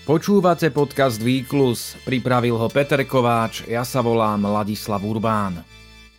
Počúvate podcast Výklus, pripravil ho Peter Kováč, ja sa volám Ladislav Urbán.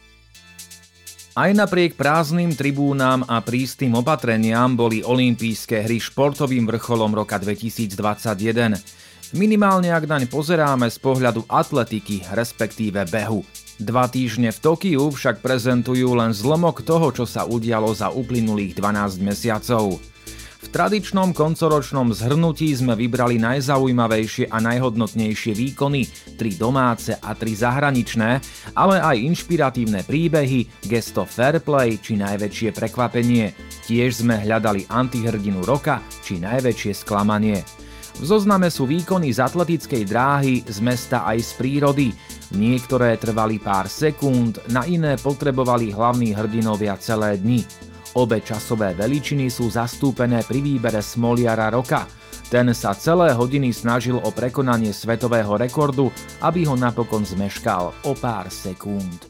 Aj napriek prázdnym tribúnam a prísnym opatreniam boli olympijské hry športovým vrcholom roka 2021. Minimálne ak naň pozeráme z pohľadu atletiky, respektíve behu. 2 týždne v Tokiu však prezentujú len zlomok toho, čo sa udialo za uplynulých 12 mesiacov. V tradičnom koncoročnom zhrnutí sme vybrali najzaujímavejšie a najhodnotnejšie výkony, 3 domáce a 3 zahraničné, ale aj inšpiratívne príbehy, gesto fair play či najväčšie prekvapenie. Tiež sme hľadali antihrdinu roka či najväčšie sklamanie. V zozname sú výkony z atletickej dráhy, z mesta aj z prírody. Niektoré trvali pár sekúnd, na iné potrebovali hlavní hrdinovia celé dni. Obe časové veličiny sú zastúpené pri výbere smoliara roka. Ten sa celé hodiny snažil o prekonanie svetového rekordu, aby ho napokon zmeškal o pár sekúnd.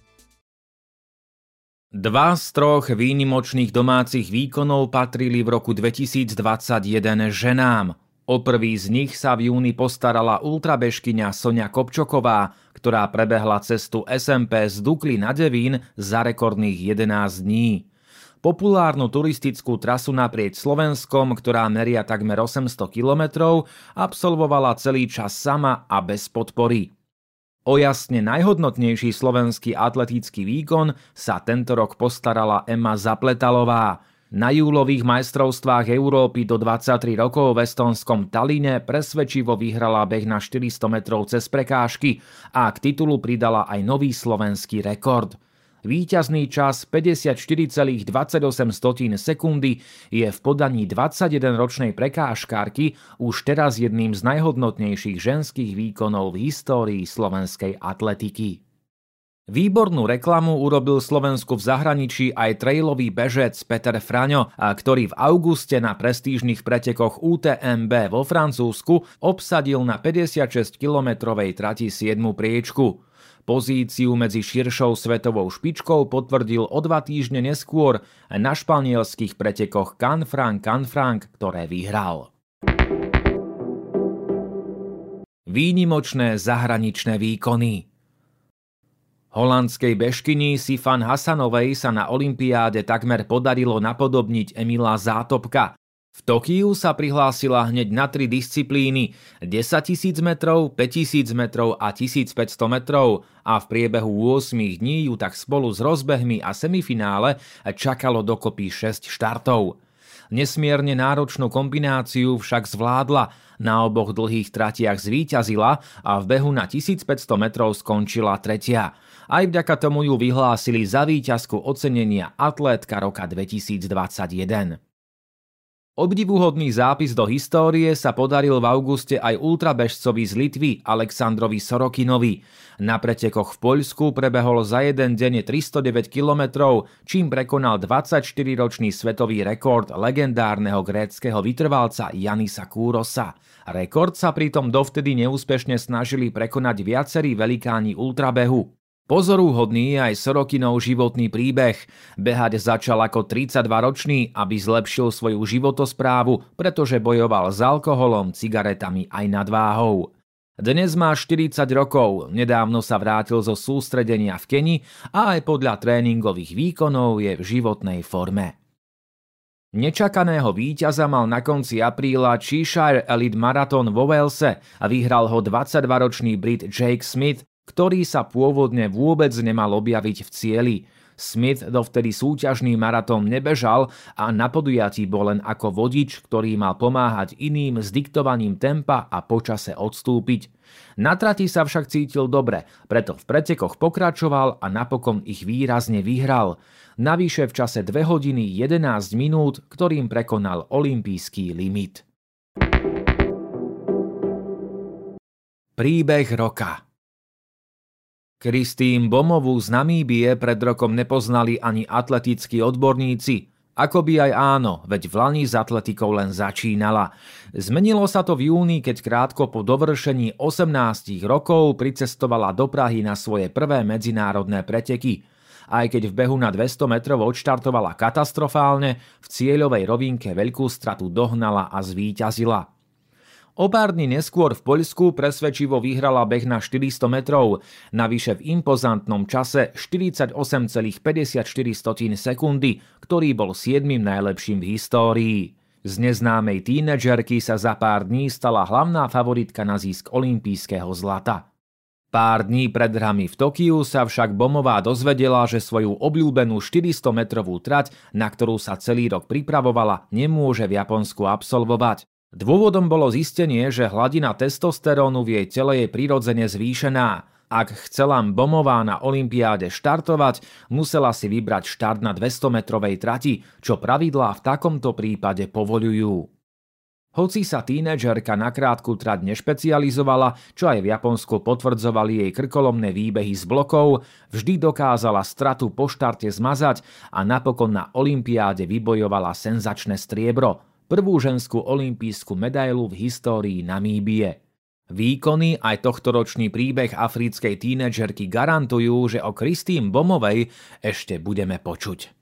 2 z 3 výnimočných domácich výkonov patrili v roku 2021 ženám. O prvý z nich sa v júni postarala ultrabežkyňa Soňa Kopčoková, ktorá prebehla cestu SMP z Dukly na Devín za rekordných 11 dní. Populárnu turistickú trasu naprieč Slovenskom, ktorá meria takmer 800 kilometrov, absolvovala celý čas sama a bez podpory. O jasne najhodnotnejší slovenský atletický výkon sa tento rok postarala Ema Zapletalová. Na júlových majstrovstvách Európy do 23 rokov v estonskom Talline presvedčivo vyhrala beh na 400 metrov cez prekážky a k titulu pridala aj nový slovenský rekord. Víťazný čas 54,28 sekundy je v podaní 21-ročnej prekážkárky už teraz jedným z najhodnotnejších ženských výkonov v histórii slovenskej atletiky. Výbornú reklamu urobil Slovensku v zahraničí aj trailový bežec Peter Fraňo, ktorý v auguste na prestížnych pretekoch UTMB vo Francúzsku obsadil na 56-kilometrovej trati 7. priečku. Pozíciu medzi širšou svetovou špičkou potvrdil o 2 týždne neskôr na španielských pretekoch Canfranc, ktoré vyhral. Výnimočné zahraničné výkony. Holandskej bežkyni Sifan Hasanovej sa na olympiáde takmer podarilo napodobniť Emila Zátopka. V Tokiu sa prihlásila hneď na 3 disciplíny 10 000 metrov, 5 000 metrov a 1500 metrov a v priebehu 8 dní ju tak spolu s rozbehmi a semifinále čakalo dokopy 6 štartov. Nesmierne náročnú kombináciu však zvládla, na oboch dlhých tratiach zvíťazila a v behu na 1500 metrov skončila 3. Aj vďaka tomu ju vyhlásili za víťazku ocenenia Atlétka roka 2021. Obdivuhodný zápis do histórie sa podaril v auguste aj ultrabežcovi z Litvy Aleksandrovi Sorokinovi. Na pretekoch v Poľsku prebehol za jeden deň 309 kilometrov, čím prekonal 24-ročný svetový rekord legendárneho gréckeho vytrvalca Yannisa Kourosa. Rekord sa pritom dovtedy neúspešne snažili prekonať viacerí velikáni ultrabehu. Pozorúhodný je aj Sorokinov životný príbeh. Behať začal ako 32-ročný, aby zlepšil svoju životosprávu, pretože bojoval s alkoholom, cigaretami aj nadváhou. Dnes má 40 rokov, nedávno sa vrátil zo sústredenia v Keni a aj podľa tréningových výkonov je v životnej forme. Nečakaného víťaza mal na konci apríla Cheshire Elite Marathon vo Walese a vyhral ho 22-ročný Brit Jake Smith, ktorý sa pôvodne vôbec nemal objaviť v cieli. Smith dovtedy súťažný maratón nebežal a na podujatí bol len ako vodič, ktorý mal pomáhať iným s diktovaním tempa a počase odstúpiť. Na trati sa však cítil dobre, preto v pretekoch pokračoval a napokon ich výrazne vyhral. Navyše v čase 2 hodiny 11 minút, ktorým prekonal olympijský limit. Príbeh roka. Christine Bomovú z Namíbie pred rokom nepoznali ani atletickí odborníci. Ako by aj áno, veď v lani s atletikou len začínala. Zmenilo sa to v júni, keď krátko po dovršení 18 rokov pricestovala do Prahy na svoje prvé medzinárodné preteky. Aj keď v behu na 200 metrov odštartovala katastrofálne, v cieľovej rovinke veľkú stratu dohnala a zvíťazila. O pár dní neskôr v Poľsku presvedčivo vyhrala beh na 400 metrov, navyše v impozantnom čase 48,54 sekundy, ktorý bol 7. najlepším v histórii. Z neznámej tínedžerky sa za pár dní stala hlavná favoritka na zisk olympijského zlata. Pár dní pred hrami v Tokiu sa však Bomová dozvedela, že svoju obľúbenú 400-metrovú trať, na ktorú sa celý rok pripravovala, nemôže v Japonsku absolvovať. Dôvodom bolo zistenie, že hladina testosterónu v jej tele je prirodzene zvýšená. Ak chcela Bomová na olympiáde štartovať, musela si vybrať štart na 200-metrovej trati, čo pravidlá v takomto prípade povoľujú. Hoci sa tínedžerka na krátku trať nešpecializovala, čo aj v Japonsku potvrdzovali jej krkolomné výbehy z blokov, vždy dokázala stratu po štarte zmazať a napokon na olympiáde vybojovala senzačné striebro, prvú ženskú olympijskú medailu v histórii Namíbie. Výkony aj tohtoročný príbeh africkej tínedžerky garantujú, že o Christine Bomovej ešte budeme počuť.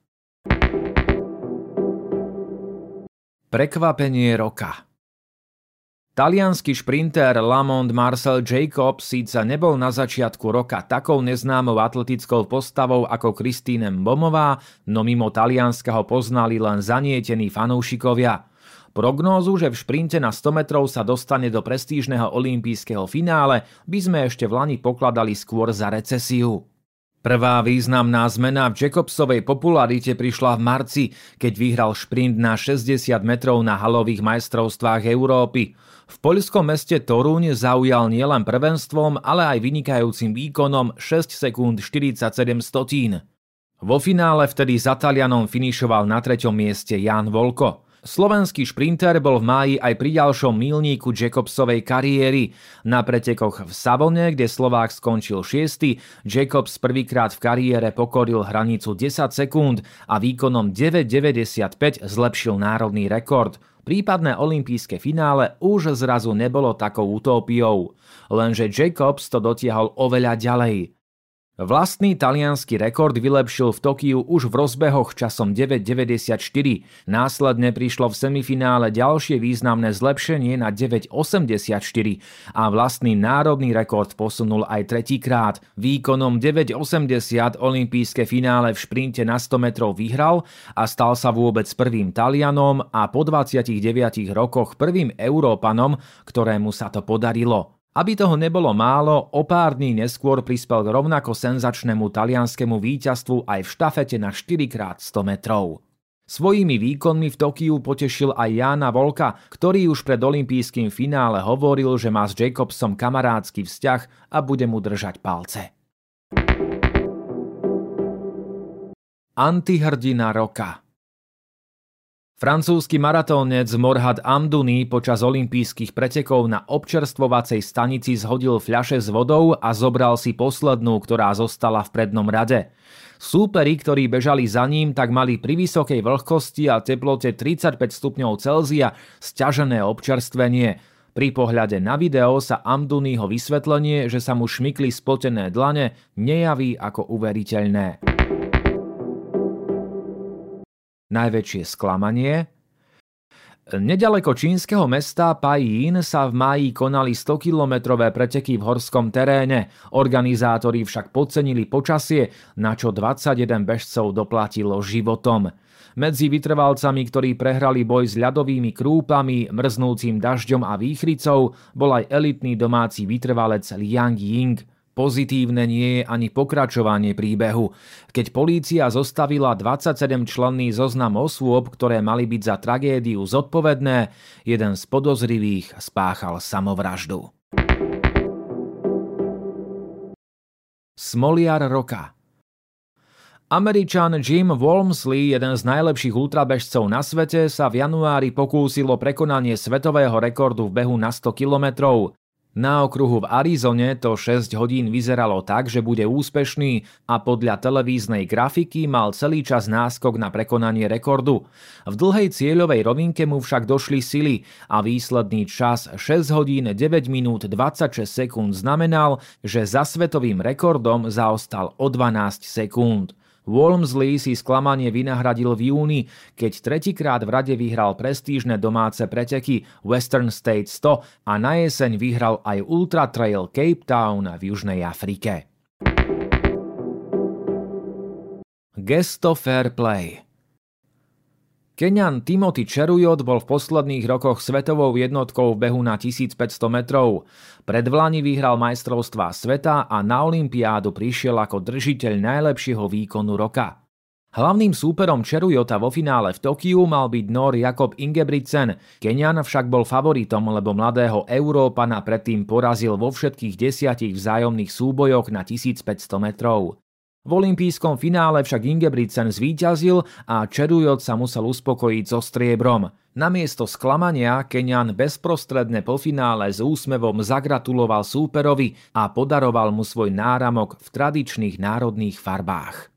Prekvapenie roka. Taliansky šprinter Lamont Marcel Jacobs síce nebol na začiatku roka takou neznámou atletickou postavou ako Christine Bomová, no mimo Talianska ho poznali len zanietení fanúšikovia. Prognózu, že v šprinte na 100 metrov sa dostane do prestížneho olympijského finále, by sme ešte v lani pokladali skôr za recesiu. Prvá významná zmena v Jacobsovej popularite prišla v marci, keď vyhral šprint na 60 metrov na halových majstrovstvách Európy. V poľskom meste Toruň zaujal nielen prvenstvom, ale aj vynikajúcim výkonom 6 sekúnd 47 stotín. Vo finále vtedy za Talianom finišoval na 3. mieste Jan Volko. Slovenský šprinter bol v máji aj pri ďalšom míľniku Jacobsovej kariéry. Na pretekoch v Savone, kde Slovák skončil 6., Jacobs prvýkrát v kariére pokoril hranicu 10 sekúnd a výkonom 9,95 zlepšil národný rekord. Prípadné olympijské finále už zrazu nebolo takou utópiou. Lenže Jacobs to dotiahol oveľa ďalej. Vlastný taliansky rekord vylepšil v Tokiu už v rozbehoch časom 9,94. Následne prišlo v semifinále ďalšie významné zlepšenie na 9,84 a vlastný národný rekord posunul aj tretíkrát. Výkonom 9,80 olympijské finále v šprinte na 100 metrov vyhral a stal sa vôbec prvým Talianom a po 29 rokoch prvým Európanom, ktorému sa to podarilo. Aby toho nebolo málo, o pár dní neskôr prispel k rovnako senzačnému talianskému víťazstvu aj v štafete na 4x100 metrov. Svojimi výkonmi v Tokiu potešil aj Jána Volka, ktorý už pred olympijským finále hovoril, že má s Jacobsom kamarátsky vzťah a bude mu držať palce. Antihrdina roka. Francúzsky maratónec Morhad Amdouni počas olympijských pretekov na občerstvovacej stanici zhodil fľaše s vodou a zobral si poslednú, ktorá zostala v prednom rade. Súperi, ktorí bežali za ním, tak mali pri vysokej vlhkosti a teplote 35 stupňov Celzia sťažené občerstvenie. Pri pohľade na video sa Amdouniho vysvetlenie, že sa mu šmykli spotené dlane, nejaví ako uveriteľné. Najväčšie sklamanie. Nedaleko čínskeho mesta Pajín sa v máji konali 100-kilometrové preteky v horskom teréne. Organizátori však podcenili počasie, na čo 21 bežcov doplatilo životom. Medzi vytrvalcami, ktorí prehrali boj s ľadovými krúpami, mrznúcim dažďom a výchricou, bol aj elitný domáci vytrvalec Liang Ying. Pozitívne nie je ani pokračovanie príbehu. Keď polícia zostavila 27-členný zoznam osôb, ktoré mali byť za tragédiu zodpovedné, jeden z podozrivých spáchal samovraždu. Smoliar roka. Američan Jim Walmsley, jeden z najlepších ultrabežcov na svete, sa v januári pokúsil o prekonanie svetového rekordu v behu na 100 kilometrov. Na okruhu v Arizone to 6 hodín vyzeralo tak, že bude úspešný a podľa televíznej grafiky mal celý čas náskok na prekonanie rekordu. V dlhej cieľovej rovinke mu však došli sily a výsledný čas 6 hodín 9 minút 26 sekúnd znamenal, že za svetovým rekordom zaostal o 12 sekúnd. Walmsley si sklamanie vynahradil v júni, keď tretíkrát v rade vyhral prestížne domáce preteky Western States 100 a na jeseň vyhral aj Ultra Trail Cape Town v Južnej Afrike. Gesto Fair Play. Keňan Timothy Cheruiyot bol v posledných rokoch svetovou jednotkou v behu na 1500 metrov. Predvlani vyhral majstrovstvá sveta a na olympiádu prišiel ako držiteľ najlepšieho výkonu roka. Hlavným súperom Cheruiyota vo finále v Tokiu mal byť Nór Jakob Ingebrigtsen. Keňan však bol favoritom, lebo mladého Európana predtým porazil vo všetkých 10 vzájomných súbojoch na 1500 metrov. V olympijskom finále však Ingebrigtsen zvíťazil a Cheruiyot sa musel uspokojiť so striebrom. Namiesto sklamania Keňan bezprostredne po finále s úsmevom zagratuloval súperovi a podaroval mu svoj náramok v tradičných národných farbách.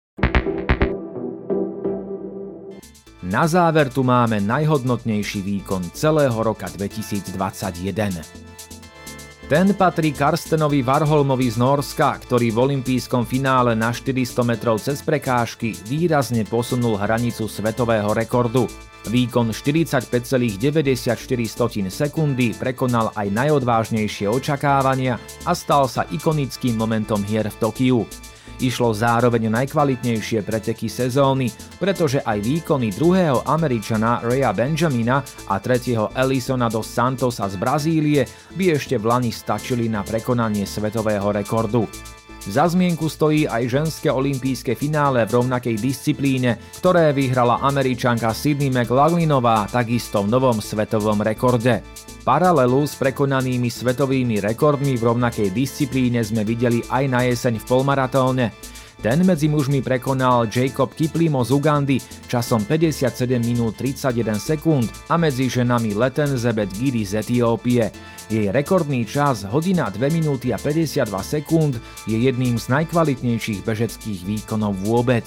Na záver tu máme najhodnotnejší výkon celého roka 2021. Ten patrí Karstenovi Warholmovi z Nórska, ktorý v olympijskom finále na 400 metrov cez prekážky výrazne posunul hranicu svetového rekordu. Výkon 45,94 sekundy prekonal aj najodvážnejšie očakávania a stal sa ikonickým momentom hier v Tokiu. Išlo zároveň o najkvalitnejšie preteky sezóny, pretože aj výkony druhého Američana Raya Benjamina a tretieho Elisona dos Santosa z Brazílie by ešte vlani stačili na prekonanie svetového rekordu. Za zmienku stojí aj ženské olympijské finále v rovnakej disciplíne, ktoré vyhrala Američanka Sydney McLaughlinová takisto v novom svetovom rekorde. Paralelu s prekonanými svetovými rekordmi v rovnakej disciplíne sme videli aj na jeseň v polmaratóne. Ten medzi mužmi prekonal Jacob Kiplimo z Ugandy časom 57 minút 31 sekúnd a medzi ženami Letenzebet Giri z Etiópie. Jej rekordný čas hodina 2 minúty a 52 sekúnd je jedným z najkvalitnejších bežeckých výkonov vôbec.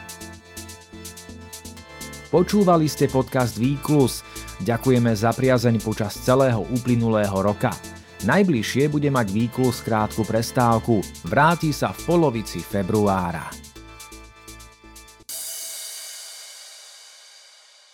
Počúvali ste podcast Výklus. Ďakujeme za priazeň počas celého uplynulého roka. Najbližšie bude mať Výklus krátku prestávku. Vráti sa v polovici februára.